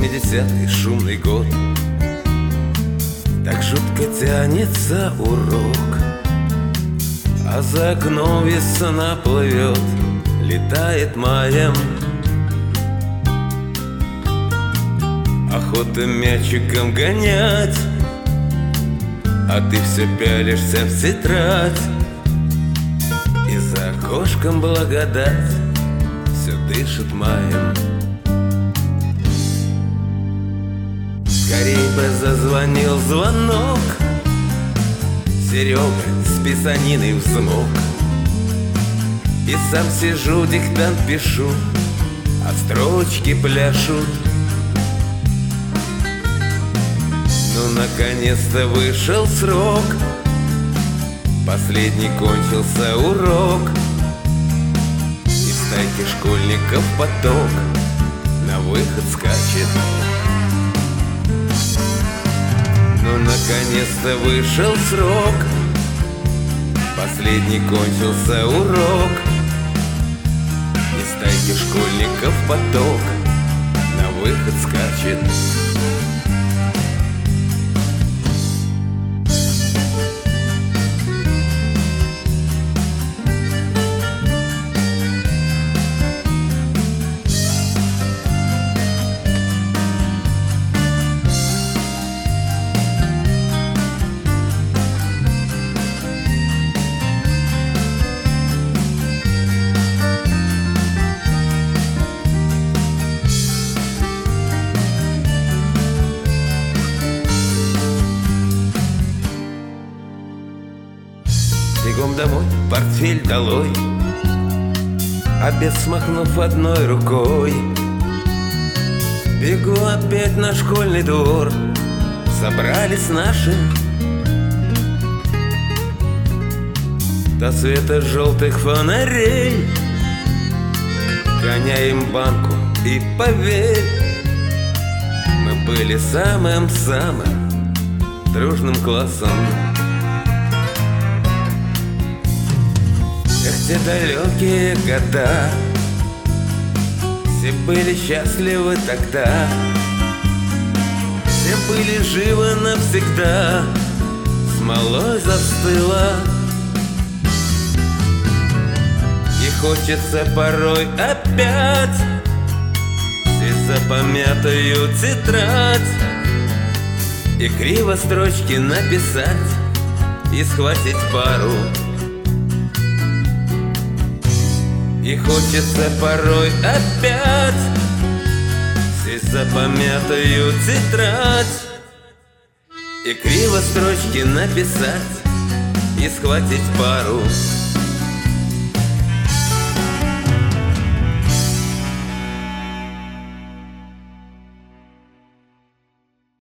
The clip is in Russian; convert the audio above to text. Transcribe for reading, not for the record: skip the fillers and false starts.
80-й шумный год. Так жутко тянется урок, а за окном весна плывет, летает маем. Охота мячиком гонять, а ты все пялишься в тетрадь. И за окошком благодать все дышит маем. Скорей бы зазвонил звонок, Серега с писаниной взмок. И сам сижу, диктант пишу, а строчки пляшут. Ну, наконец-то вышел срок, последний кончился урок. Из стайки школьников поток на выход скачет. Ну, наконец-то вышел срок, последний кончился урок. Из стайки школьников поток на выход скачет. Бегом домой, портфель долой, обед смахнув одной рукой. Бегу опять на школьный двор, собрались наши до света желтых фонарей. Гоняем банку, и поверь, мы были самым-самым дружным классом. Эх, те далекие года, все были счастливы тогда, все были живы навсегда, смолой застыла. И хочется порой опять сесть за помятую тетрадь и криво строчки написать и схватить пару. И хочется порой опять сесть за помятую тетрадь и криво строчки написать и схватить пару.